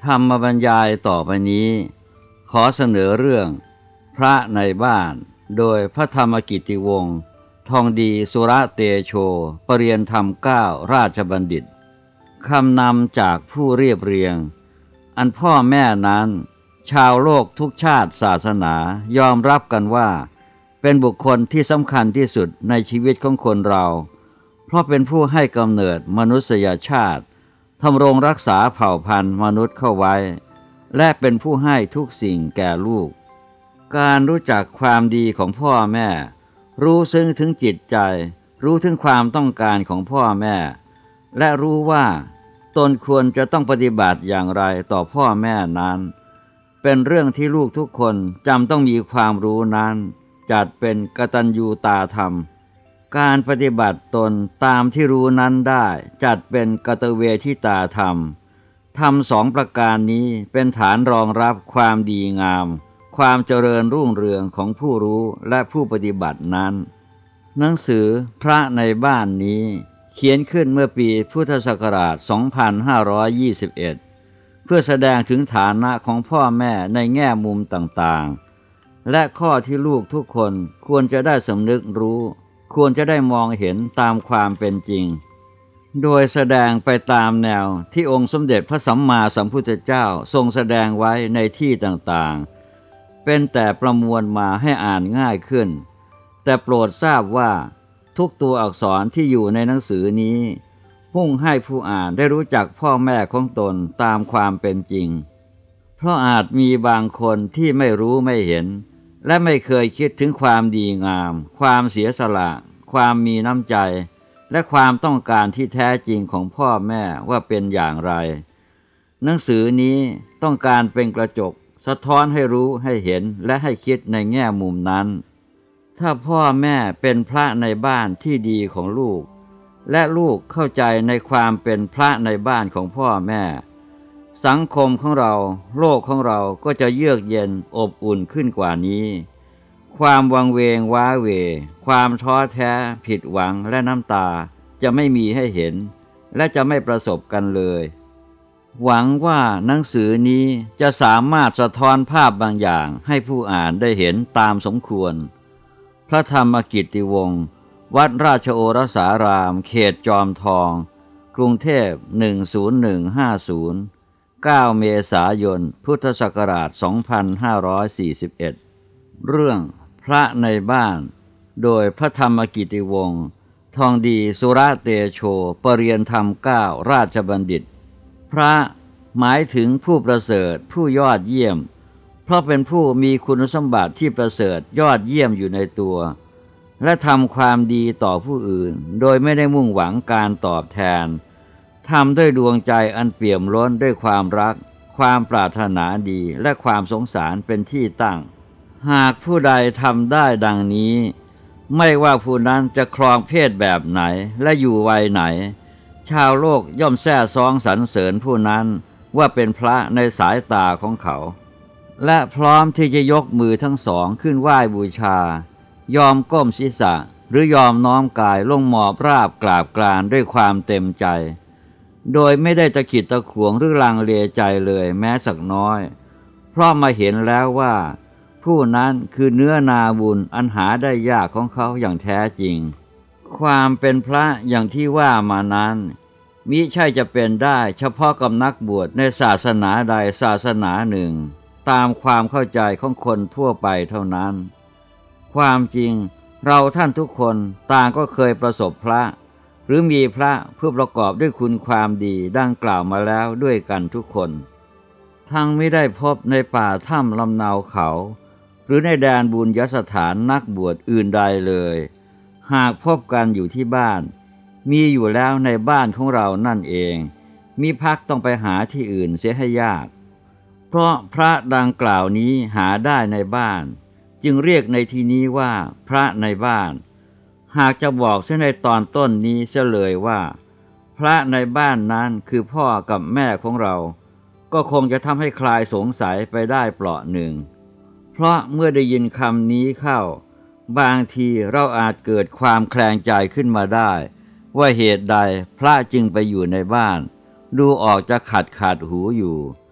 ธรรมบรรยายต่อไปนี้ขอเสนอเรื่องพระในบ้านโดยพระธรรมกิตติวงศ์ทองดีสุรเตโชปริยนธรรม9ราชบัณฑิตคำนำจากผู้เรียบเรียงอันพ่อแม่นั้นชาวโลกทุกชาติศาสนายอมรับกันว่าเป็นบุคคลที่สำคัญที่สุดในชีวิตของคนเราเพราะเป็นผู้ให้กำเนิดมนุษยชาติทำรงรักษาเผ่าพันธุ์มนุษย์เข้าไว้และเป็นผู้ให้ทุกสิ่งแก่ลูกการรู้จักความดีของพ่อแม่รู้ซึ้งถึงจิตใจรู้ถึงความต้องการของพ่อแม่และรู้ว่าตนควรจะต้องปฏิบัติอย่างไรต่อพ่อแม่นั้นเป็นเรื่องที่ลูกทุกคนจำต้องมีความรู้นั้นจัดเป็นกตัญญูตาธรรมการปฏิบัติตนตามที่รู้นั้นได้จัดเป็นกตเวทิตาธรรมธรรมสองประการนี้เป็นฐานรองรับความดีงามความเจริญรุ่งเรืองของผู้รู้และผู้ปฏิบัตินั้นหนังสือพระในบ้านนี้เขียนขึ้นเมื่อปีพุทธศักราช 2521 เพื่อแสดงถึงฐานะของพ่อแม่ในแง่มุมต่างๆและข้อที่ลูกทุกคนควรจะได้สำนึกรู้ควรจะได้มองเห็นตามความเป็นจริงโดยแสดงไปตามแนวที่องค์สมเด็จพระสัมมาสัมพุทธเจ้าทรงแสดงไว้ในที่ต่างๆเป็นแต่ประมวลมาให้อ่านง่ายขึ้นแต่โปรดทราบว่าทุกตัวอักษรที่อยู่ในหนังสือนี้มุ่งให้ผู้อ่านได้รู้จักพ่อแม่ของตนตามความเป็นจริงเพราะอาจมีบางคนที่ไม่รู้ไม่เห็นและไม่เคยคิดถึงความดีงามความเสียสละความมีน้ำใจและความต้องการที่แท้จริงของพ่อแม่ว่าเป็นอย่างไรหนังสือนี้ต้องการเป็นกระจกสะท้อนให้รู้ให้เห็นและให้คิดในแง่มุมนั้นถ้าพ่อแม่เป็นพระในบ้านที่ดีของลูกและลูกเข้าใจในความเป็นพระในบ้านของพ่อแม่สังคมของเราโลกของเราก็จะเยือกเย็นอบอุ่นขึ้นกว่านี้ความวังเวงว้าเหวความท้อแท้ผิดหวังและน้ำตาจะไม่มีให้เห็นและจะไม่ประสบกันเลยหวังว่าหนังสือนี้จะสามารถสะท้อนภาพบางอย่างให้ผู้อ่านได้เห็นตามสมควรพระธรรมกิตติวงศ์วัดราชโอรสารามเขตจอมทองกรุงเทพ10150 9 เมษายนพุทธศักราช 2541 เรื่องพระในบ้านโดยพระธรรมกิตติวงศ์ทองดีสุรเตโชปริยนธรรม9ราชบัณฑิตพระหมายถึงผู้ประเสริฐผู้ยอดเยี่ยมเพราะเป็นผู้มีคุณสมบัติที่ประเสริฐยอดเยี่ยมอยู่ในตัวและทำความดีต่อผู้อื่นโดยไม่ได้มุ่งหวังการตอบแทนทำด้วยดวงใจอันเปี่ยมล้นด้วยความรักความปรารถนาดีและความสงสารเป็นที่ตั้งหากผู้ใดทำได้ดังนี้ไม่ว่าผู้นั้นจะครองเพศแบบไหนและอยู่วัยไหนชาวโลกย่อมแซ่ซ้องสรรเสริญผู้นั้นว่าเป็นพระในสายตาของเขาและพร้อมที่จะยกมือทั้งสองขึ้นไหว้บูชายอมก้มศีรษะหรือยอมน้อมกายลงหมอบราบกราบกรานด้วยความเต็มใจโดยไม่ได้ตะขิดตะขวงหรือลังเลใจเลยแม้สักน้อยเพราะมาเห็นแล้วว่าผู้นั้นคือเนื้อนาบุญอันหาได้ยากของเขาอย่างแท้จริงความเป็นพระอย่างที่ว่ามานั้นมิใช่จะเป็นได้เฉพาะกับนักบวชในศาสนาใดศาสนาหนึ่งตามความเข้าใจของคนทั่วไปเท่านั้นความจริงเราท่านทุกคนต่างก็เคยประสบพระหรือมีพระผู้ประกอบด้วยคุณความดีดังกล่าวมาแล้วด้วยกันทุกคนทั้งไม่ได้พบในป่าถ้ำลำเนาเขาหรือในแดนบุญยสถานนักบวชอื่นใดเลยหากพบกันอยู่ที่บ้านมีอยู่แล้วในบ้านของเรานั่นเองมิภักต้องไปหาที่อื่นเสียให้ยากเพราะพระดังกล่าวนี้หาได้ในบ้านจึงเรียกในที่นี้ว่าพระในบ้านหากจะบอกเสียในตอนต้นนี้เสียเลยว่าพระในบ้านนั้นคือพ่อกับแม่ของเราก็คงจะทำให้คลายสงสัยไปได้เปราะหนึ่งเพราะเมื่อได้ยินคำนี้เข้าบางทีเราอาจเกิดความแคลงใจขึ้นมาได้ว่าเหตุใดพระจึงไปอยู่ในบ้านดูออกจะขัดหูอยู่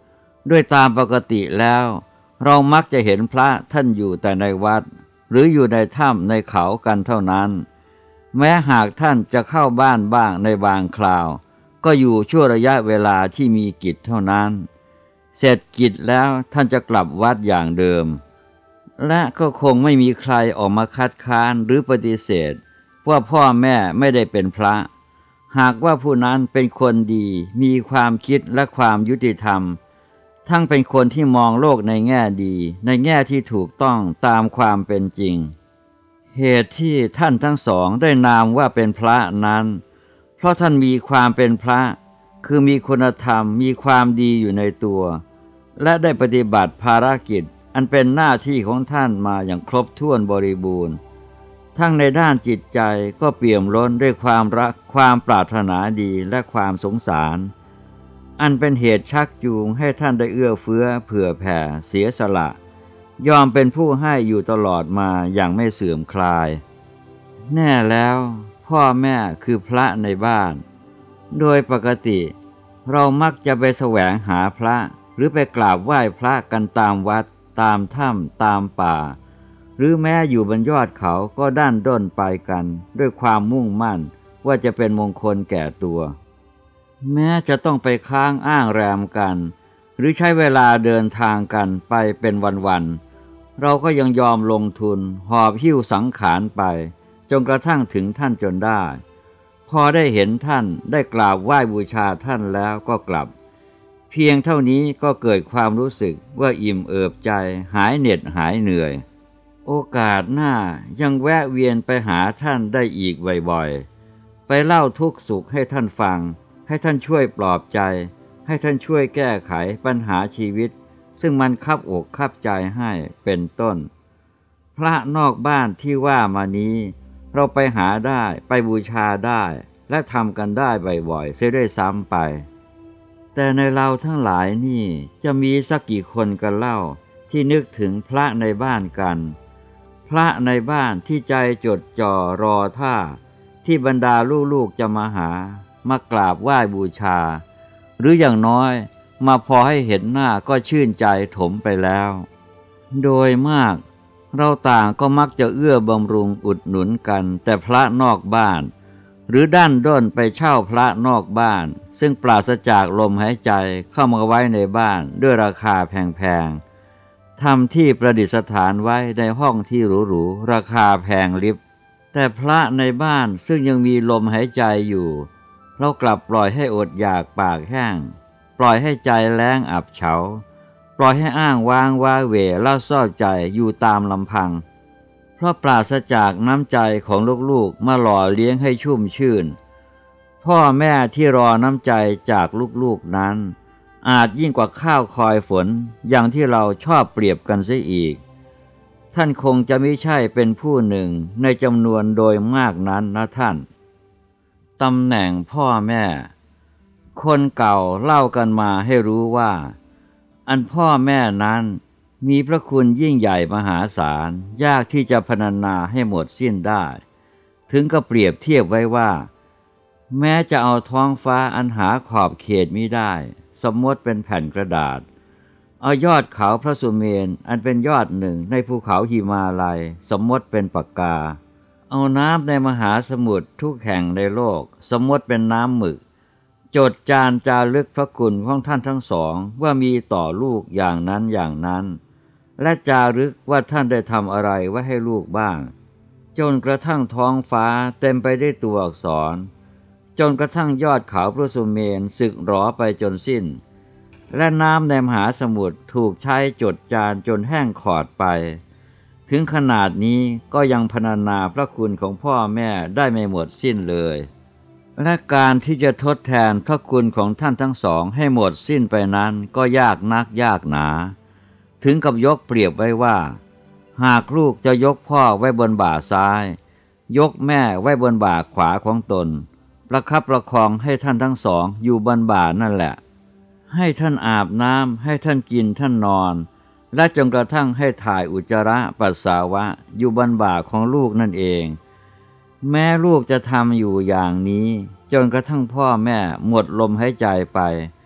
ด้วยตามปกติแล้วเรามักจะเห็นพระท่านอยู่แต่ในวัดหรืออยู่ในถ้ำในเขากันเท่านั้นแม้หากท่านจะเข้าบ้านบ้างในบางคราวก็อยู่ชั่วระยะเวลาที่มีกิจเท่านั้นเสร็จกิจแล้วท่านจะกลับวัดอย่างเดิมและก็คงไม่มีใครออกมาคัดค้านหรือปฏิเสธว่าพ่อแม่ไม่ได้เป็นพระหากว่าผู้นั้นเป็นคนดีมีความคิดและความยุติธรรมทั้งเป็นคนที่มองโลกในแง่ดีในแง่ที่ถูกต้องตามความเป็นจริงเหตุที่ท่านทั้งสองได้นามว่าเป็นพระนั้นเพราะท่านมีความเป็นพระคือมีคุณธรรมมีความดีอยู่ในตัวและได้ปฏิบัติภารกิจอันเป็นหน้าที่ของท่านมาอย่างครบถ้วนบริบูรณ์ทั้งในด้านจิตใจก็เปี่ยมล้นด้วยความรักความปรารถนาดีและความสงสารอันเป็นเหตุชักจูงให้ท่านได้เอื้อเฟื้อเผื่อแผ่เสียสละยอมเป็นผู้ให้อยู่ตลอดมาอย่างไม่เสื่อมคลายแน่แล้วพ่อแม่คือพระในบ้านโดยปกติเรามักจะไปแสวงหาพระหรือไปกราบไหว้พระกันตามวัดตามถ้ำตามป่าหรือแม้อยู่บนยอดเขาก็ด้านด้นไปกันด้วยความมุ่งมั่นว่าจะเป็นมงคลแก่ตัวแม้จะต้องไปค้างอ้างแรมกันหรือใช้เวลาเดินทางกันไปเป็นวันๆเราก็ยังยอมลงทุนหอบหิ้วสังขารไปจนกระทั่งถึงท่านจนได้พอได้เห็นท่านได้กราบไหว้บูชาท่านแล้วก็กลับเพียงเท่านี้ก็เกิดความรู้สึกว่าอิ่มเอิบใจหายเหน็ดหายเหนื่อยโอกาสหน้ายังแวะเวียนไปหาท่านได้อีกบ่อยๆไปเล่าทุกข์สุขให้ท่านฟังให้ท่านช่วยปลอบใจให้ท่านช่วยแก้ไขปัญหาชีวิตซึ่งมันคับอกคับใจให้เป็นต้นพระนอกบ้านที่ว่ามานี้เราไปหาได้ไปบูชาได้และทำกันได้บ่อยๆเสียด้วยซ้ำไปแต่ในเราทั้งหลายนี่จะมีสักกี่คนกันเล่าที่นึกถึงพระในบ้านกันพระในบ้านที่ใจจดจ่อรอท่าที่บรรดาลูกๆจะมามากราบไหว้บูชาหรืออย่างน้อยมาพอให้เห็นหน้าก็ชื่นใจถมไปแล้วโดยมากเราต่างก็มักจะเอื้อบำรุงอุดหนุนกันแต่พระนอกบ้านหรือด้านด้นไปเช่าพระนอกบ้านซึ่งปราศจากลมหายใจเข้ามาไว้ในบ้านด้วยราคาแพงๆทำที่ประดิษฐานไว้ในห้องที่หรูๆราคาแพงลิบแต่พระในบ้านซึ่งยังมีลมหายใจอยู่เรากลับปล่อยให้อดอยากปากแห้งปล่อยให้ใจแล้งอับเฉาปล่อยให้อ้างว้างว้าเหวเล่าซ่อใจอยู่ตามลำพังเพราะปราศจากน้ำใจของลูกๆมาหล่อเลี้ยงให้ชุ่มชื่นพ่อแม่ที่รอน้ำใจจากลูกๆนั้นอาจยิ่งกว่าข้าวคอยฝนอย่างที่เราชอบเปรียบกันเสียอีกท่านคงจะไม่ใช่เป็นผู้หนึ่งในจำนวนโดยมากนั้นนะท่านตำแหน่งพ่อแม่คนเก่าเล่ากันมาให้รู้ว่าอันพ่อแม่นั้นมีพระคุณยิ่งใหญ่มหาศาลยากที่จะพรรณนาให้หมดสิ้นได้ถึงกับเปรียบเทียบไว้ว่าแม้จะเอาท้องฟ้าอันหาขอบเขตมิได้สมมติเป็นแผ่นกระดาษเอายอดเขาพระสุเมรุอันเป็นยอดหนึ่งในภูเขาหิมาลัยสมมติเป็นปากกาเอาน้ำในมหาสมุทรทุกแห่งในโลกสมมติเป็นน้ำหมึกจดจารึกพระคุณของท่านทั้งสองว่ามีต่อลูกอย่างนั้นอย่างนั้นและจารึกว่าท่านได้ทำอะไรไว้ให้ลูกบ้างจนกระทั่งท้องฟ้าเต็มไปด้วยตัวอักษรจนกระทั่งยอดเขาพระสุเมรุสึกหรอไปจนสิ้นและน้ำในมหาสมุทรถูกใช้จดจานจนแห้งขอดไปถึงขนาดนี้ก็ยังพรรณนาพระคุณของพ่อแม่ได้ไม่หมดสิ้นเลยและการที่จะทดแทนพระคุณของท่านทั้งสองให้หมดสิ้นไปนั้นก็ยากนักยากหนาถึงกับยกเปรียบไว้ว่าหากลูกจะยกพ่อไว้บนบ่าซ้ายยกแม่ไว้บนบ่าขวาของตนประคับประคองให้ท่านทั้งสองอยู่บนบ่านั่นแหละให้ท่านอาบน้ำให้ท่านกินท่านนอนและจนกระทั่งให้ถ่ายอุจจาระปัสสาวะอยู่บนบ่าของลูกนั่นเองแม้ลูกจะทำอยู่อย่างนี้จนกระทั่งพ่อแม่หมดลมหายใจไป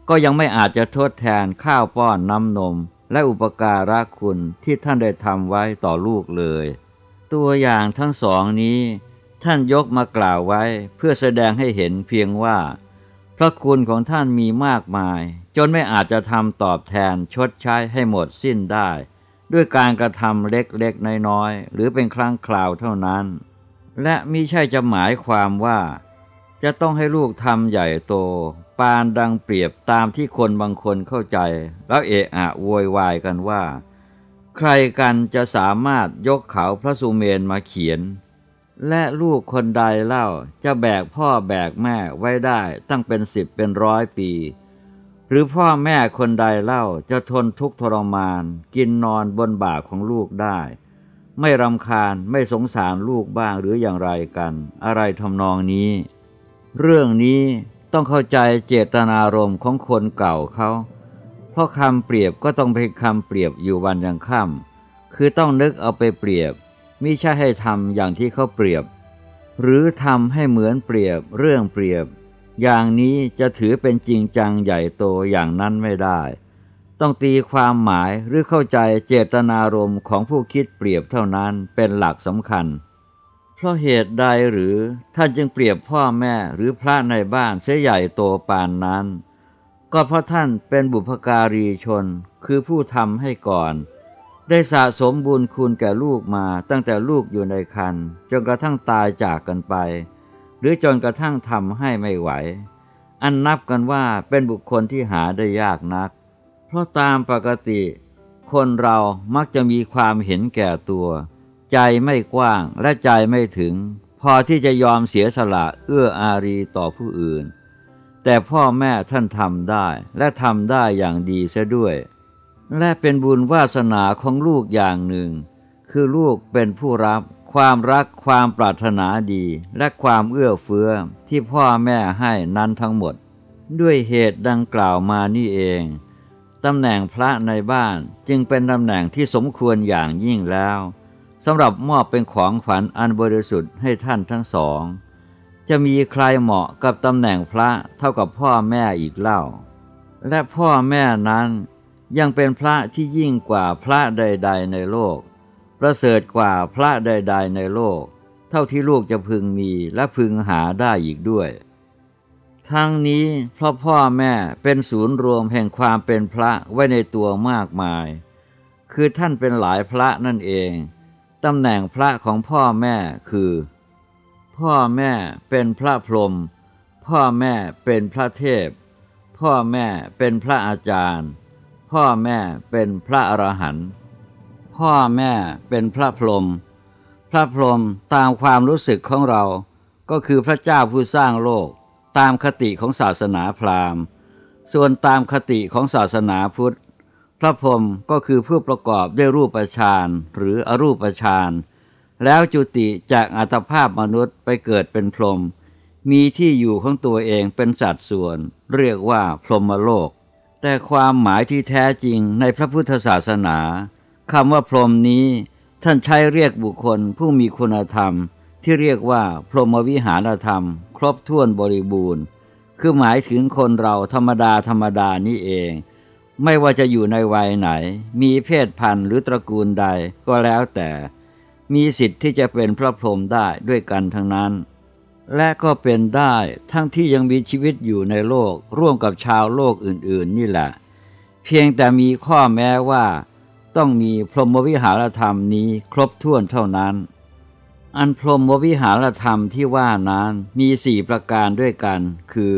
ก็ยังไม่อาจจะทดแทนข้าวป้อนน้ำนมและอุปการะคุณที่ท่านได้ทำไว้ต่อลูกเลยตัวอย่างทั้งสองนี้ท่านยกมากล่าวไว้เพื่อแสดงให้เห็นเพียงว่าพระคุณของท่านมีมากมายจนไม่อาจจะทำตอบแทนชดใช้ให้หมดสิ้นได้ด้วยการกระทำเล็กๆน้อยๆหรือเป็นครั้งคราวเท่านั้นและมิใช่จะหมายความว่าจะต้องให้ลูกทำใหญ่โตปานดังเปรียบตามที่คนบางคนเข้าใจแล้วเอะอะโวยวายกันว่าใครกันจะสามารถยกเขาพระสุเมนมาเขียนและลูกคนใดเล่าจะแบกพ่อแบกแม่ไว้ได้ตั้งเป็น10เป็น100 ปีหรือพ่อแม่คนใดเล่าจะทนทุกข์ทรมานกินนอนบนบ่าของลูกได้ไม่รำคาญไม่สงสารลูกบ้างหรืออย่างไรกันอะไรทำนองนี้เรื่องนี้ต้องเข้าใจเจตนารมณ์ของคนเก่าเขาเพราะคำเปรียบก็ต้องเป็นคำเปรียบอยู่วันยังค่ำคือต้องนึกเอาไปเปรียบมิใช่ให้ทำอย่างที่เขาเปรียบหรือทำให้เหมือนเปรียบเรื่องเปรียบอย่างนี้จะถือเป็นจริงจังใหญ่โตอย่างนั้นไม่ได้ต้องตีความหมายหรือเข้าใจเจตนารมณ์ของผู้คิดเปรียบเท่านั้นเป็นหลักสำคัญเพราะเหตุใดหรือท่านจึงเปรียบพ่อแม่หรือพระในบ้านเสียใหญ่โตปานนั้นก็เพราะท่านเป็นบุพการีชนคือผู้ทำให้ก่อนได้สะสมบุญคุณแก่ลูกมาตั้งแต่ลูกอยู่ในครรภ์จนกระทั่งตายจากกันไปหรือจนกระทั่งทำให้ไม่ไหวอันนับกันว่าเป็นบุคคลที่หาได้ยากนักเพราะตามปกติคนเรามักจะมีความเห็นแก่ตัวใจไม่กว้างและใจไม่ถึงพอที่จะยอมเสียสละเอื้ออารีต่อผู้อื่นแต่พ่อแม่ท่านทำได้และทำได้อย่างดีเสียด้วยและเป็นบุญวาสนาของลูกอย่างหนึ่งคือลูกเป็นผู้รับความรักความปรารถนาดีและความเอื้อเฟื้อที่พ่อแม่ให้นั้นทั้งหมดด้วยเหตุดังกล่าวมานี่เองตำแหน่งพระในบ้านจึงเป็นตำแหน่งที่สมควรอย่างยิ่งแล้วสำหรับมอบเป็นของขวัญอันบริสุทธิ์ให้ท่านทั้งสองจะมีใครเหมาะกับตำแหน่งพระเท่ากับพ่อแม่อีกเล่าและพ่อแม่นั้นยังเป็นพระที่ยิ่งกว่าพระใดๆในโลกประเสริฐกว่าพระใดๆในโลกเท่าที่ลูกจะพึงมีและพึงหาได้อีกด้วยทั้งนี้เพราะพ่อแม่เป็นศูนย์รวมแห่งความเป็นพระไว้ในตัวมากมายคือท่านเป็นหลายพระนั่นเองตำแหน่งพระของพ่อแม่คือพ่อแม่เป็นพระพรหมพ่อแม่เป็นพระเทพพ่อแม่เป็นพระอาจารย์พ่อแม่เป็นพระอรหันต์พ่อแม่เป็นพระพรหมพระพรหมตามความรู้สึกของเราก็คือพระเจ้าผู้สร้างโลกตามคติของศาสนาพราหมณ์ส่วนตามคติของศาสนาพุทธพระพรหมก็คือผู้ประกอบด้วยรูปฌานหรืออรูปฌานแล้วจุติจากอัตภาพมนุษย์ไปเกิดเป็นพรหมมีที่อยู่ของตัวเองเป็นสัดส่วนเรียกว่าพรหมโลกแต่ความหมายที่แท้จริงในพระพุทธศาสนาคำว่าพรหมนี้ท่านใช้เรียกบุคคลผู้มีคุณธรรมที่เรียกว่าพรหมวิหารธรรมครบถ้วนบริบูรณ์คือหมายถึงคนเราธรรมดานี่เองไม่ว่าจะอยู่ในวัยไหนมีเพศพันธุ์หรือตระกูลใดก็แล้วแต่มีสิทธิ์ที่จะเป็นพระพรหมได้ด้วยกันทั้งนั้นและก็เป็นได้ทั้งที่ยังมีชีวิตอยู่ในโลกร่วมกับชาวโลกอื่นๆนี่แหละเพียงแต่มีข้อแม้ว่าต้องมีพรหมวิหารธรรมนี้ครบถ้วนเท่านั้นอันพรหมวิหารธรรมที่ว่านั้นมี4 ประการด้วยกันคือ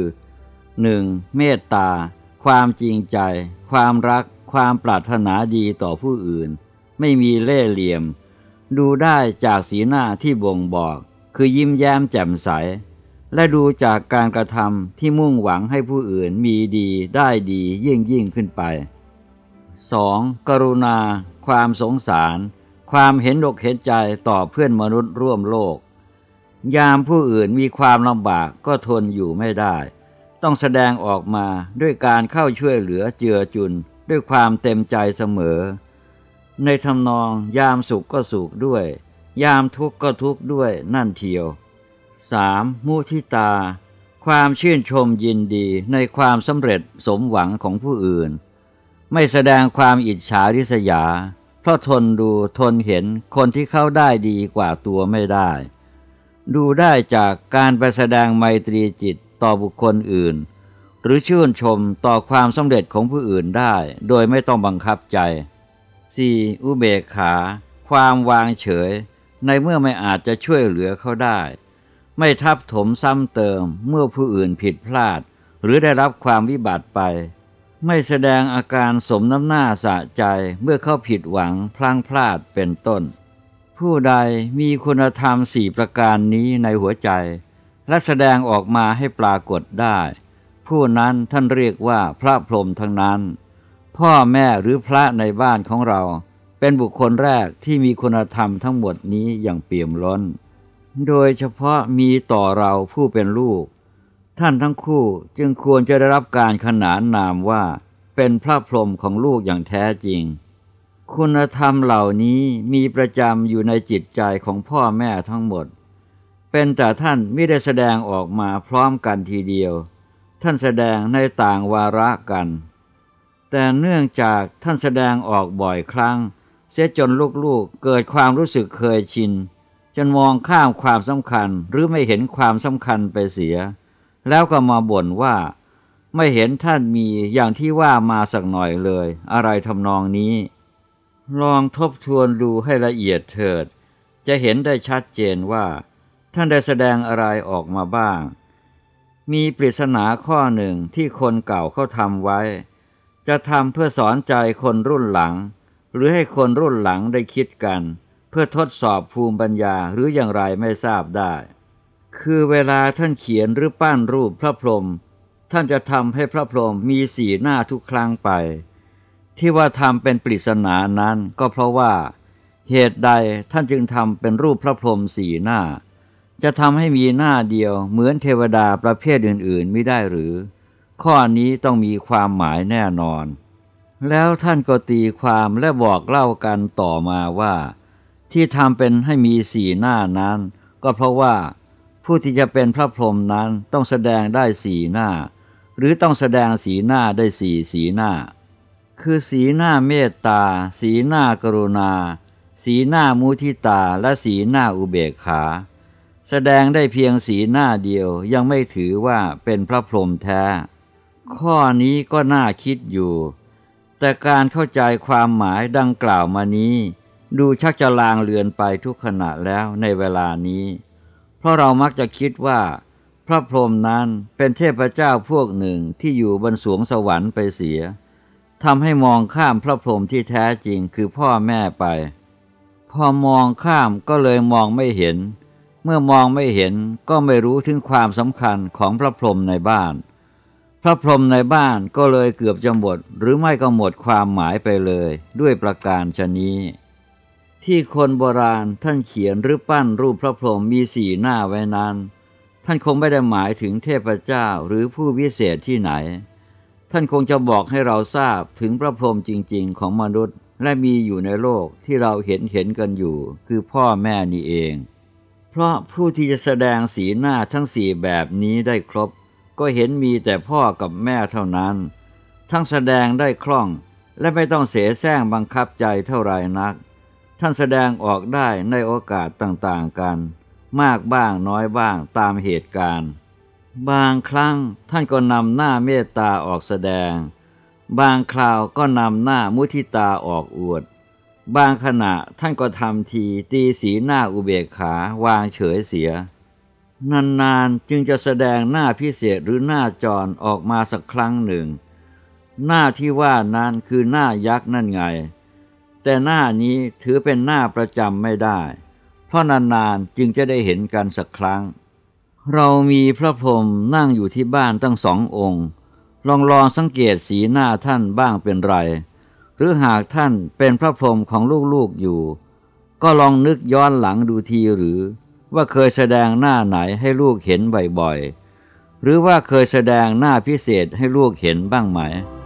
1. เมตตาความจริงใจความรักความปรารถนาดีต่อผู้อื่นไม่มีเล่ห์เหลี่ยมดูได้จากสีหน้าที่บ่งบอกคือยิ้มแย้มแจ่มใสและดูจากการกระทำที่มุ่งหวังให้ผู้อื่นมีดีได้ดียิ่งขึ้นไป 2. กรุณาความสงสารความเห็นอกเห็นใจต่อเพื่อนมนุษย์ร่วมโลกยามผู้อื่นมีความลำบากก็ทนอยู่ไม่ได้ต้องแสดงออกมาด้วยการเข้าช่วยเหลือเจือจุนด้วยความเต็มใจเสมอในทำนองยามสุขก็สุขด้วยยามทุกข์ก็ทุกข์ด้วยนั่นเทียว 3. มุทิตาความชื่นชมยินดีในความสำเร็จสมหวังของผู้อื่นไม่แสดงความอิจฉาริษยาเพราะทนดูทนเห็นคนที่เข้าได้ดีกว่าตัวไม่ได้ดูได้จากการไปแสดงไมตรีจิตต่อบุคคลอื่นหรือชื่นชมต่อความสำเร็จของผู้อื่นได้โดยไม่ต้องบังคับใจ 4. อุเบกขาความวางเฉยในเมื่อไม่อาจจะช่วยเหลือเขาได้ไม่ทับถมซ้ำเติมเมื่อผู้อื่นผิดพลาดหรือได้รับความวิบัติไปไม่แสดงอาการสมน้ำหน้าสะใจเมื่อเขาผิดหวังพลั้งพลาดเป็นต้นผู้ใดมีคุณธรรม4ประการนี้ในหัวใจและแสดงออกมาให้ปรากฏได้ผู้นั้นท่านเรียกว่าพระพรหมทั้งนั้นพ่อแม่หรือพระในบ้านของเราเป็นบุคคลแรกที่มีคุณธรรมทั้งหมดนี้อย่างเปี่ยมล้นโดยเฉพาะมีต่อเราผู้เป็นลูกท่านทั้งคู่จึงควรจะได้รับการขนานนามว่าเป็นพระพรหมของลูกอย่างแท้จริงคุณธรรมเหล่านี้มีประจำอยู่ในจิตใจของพ่อแม่ทั้งหมดเป็นแต่ท่านไม่ได้แสดงออกมาพร้อมกันทีเดียวท่านแสดงในต่างวาระกันแต่เนื่องจากท่านแสดงออกบ่อยครั้งเสียจนลูกๆเกิดความรู้สึกเคยชินจนมองข้ามความสำคัญหรือไม่เห็นความสำคัญไปเสียแล้วก็มาบ่นว่าไม่เห็นท่านมีอย่างที่ว่ามาสักหน่อยเลยอะไรทำนองนี้ลองทบทวนดูให้ละเอียดเถิดจะเห็นได้ชัดเจนว่าท่านได้แสดงอะไรออกมาบ้างมีปริศนาข้อหนึ่งที่คนเก่าเขาทำไว้จะทำเพื่อสอนใจคนรุ่นหลังหรือให้คนรุ่นหลังได้คิดกันเพื่อทดสอบภูมิปัญญาหรืออย่างไรไม่ทราบได้คือเวลาท่านเขียนหรือปั้นรูปพระพรหมท่านจะทำให้พระพรหมมีสีหน้าทุกครั้งไปที่ว่าทำเป็นปริศนานั้นก็เพราะว่าเหตุใดท่านจึงทำเป็นรูปพระพรหมสีหน้าจะทำให้มีหน้าเดียวเหมือนเทวดาประเภทอื่นๆไม่ได้หรือข้อนี้ต้องมีความหมายแน่นอนแล้วท่านก็ตีความและบอกเล่ากันต่อมาว่าที่ทำเป็นให้มีสีหน้านั้นก็เพราะว่าผู้ที่จะเป็นพระพรหมนั้นต้องแสดงได้สีหน้าหรือต้องแสดงสีหน้าได้สีหน้าคือสีหน้าเมตตาสีหน้ากรุณาสีหน้ามุทิตาและสีหน้าอุเบกขาแสดงได้เพียงสีหน้าเดียวยังไม่ถือว่าเป็นพระพรหมแท้ข้อนี้ก็น่าคิดอยู่แต่การเข้าใจความหมายดังกล่าวมานี้ดูชักจะลางเลือนไปทุกขณะแล้วในเวลานี้เพราะเรามักจะคิดว่าพระพรหมนั้นเป็นเทพเจ้าพวกหนึ่งที่อยู่บนสวงสวรรค์ไปเสียทำให้มองข้ามพระพรหมที่แท้จริงคือพ่อแม่ไปพอมองข้ามก็เลยมองไม่เห็นเมื่อมองไม่เห็นก็ไม่รู้ถึงความสำคัญของพระพรหมในบ้านพระพรหมในบ้านก็เลยเกือบจะหมดหรือไม่ก็หมดความหมายไปเลยด้วยประการฉะนี้ที่คนโบราณท่านเขียนหรือปั้นรูปพระพรหมมีสีหน้าไว้นั้นท่านคงไม่ได้หมายถึงเทพเจ้าหรือผู้วิเศษที่ไหนท่านคงจะบอกให้เราทราบถึงพระพรหมจริงๆของมนุษย์และมีอยู่ในโลกที่เราเห็นกันอยู่คือพ่อแม่นี่เองเพราะผู้ที่จะแสดงสีหน้าทั้งสี่แบบนี้ได้ครบก็เห็นมีแต่พ่อกับแม่เท่านั้นทั้งแสดงได้คล่องและไม่ต้องเสแสร้งบังคับใจเท่าไรนักท่านแสดงออกได้ในโอกาสต่างๆกันมากบ้างน้อยบ้างตามเหตุการณ์บางครั้งท่านก็นำหน้าเมตตาออกแสดงบางคราวก็นำหน้ามุทิตาออกอวดบางขณะท่านก็ทำทีตีสีหน้าอุเบกขาวางเฉยเสียนานๆจึงจะแสดงหน้าพิเศษหรือหน้าจรออกมาสักครั้งหนึ่งหน้าที่ว่านั้นคือหน้ายักษ์นั่นไงแต่หน้านี้ถือเป็นหน้าประจำไม่ได้เพราะนานๆจึงจะได้เห็นกันสักครั้งเรามีพระพรหมนั่งอยู่ที่บ้านตั้ง2 องค์ลองสังเกตสีหน้าท่านบ้างเป็นไรหรือหากท่านเป็นพระพรหมของลูกๆอยู่ก็ลองนึกย้อนหลังดูทีหรือว่าเคยแสดงหน้าไหนให้ลูกเห็นบ่อยๆหรือว่าเคยแสดงหน้าพิเศษให้ลูกเห็นบ้างไหม